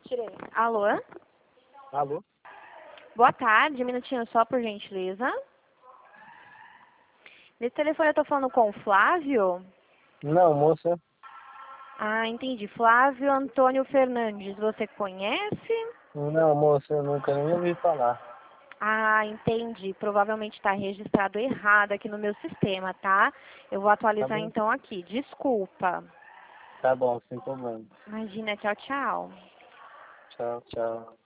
Tirei. Alô? Alô? Boa tarde, um minutinho só, por gentileza. Nesse telefone eu tô falando com o Flávio? Não, moça. Ah, entendi. Flávio Antônio Fernandes, você conhece? Não, moça, eu nunca nem ouvi falar. Ah, entendi. Provavelmente está registrado errado aqui no meu sistema, tá? Eu vou Tá atualizar bom? então aqui. Desculpa. Tá bom, sem problema. Imagina, tchau, tchau. Tchau, tchau.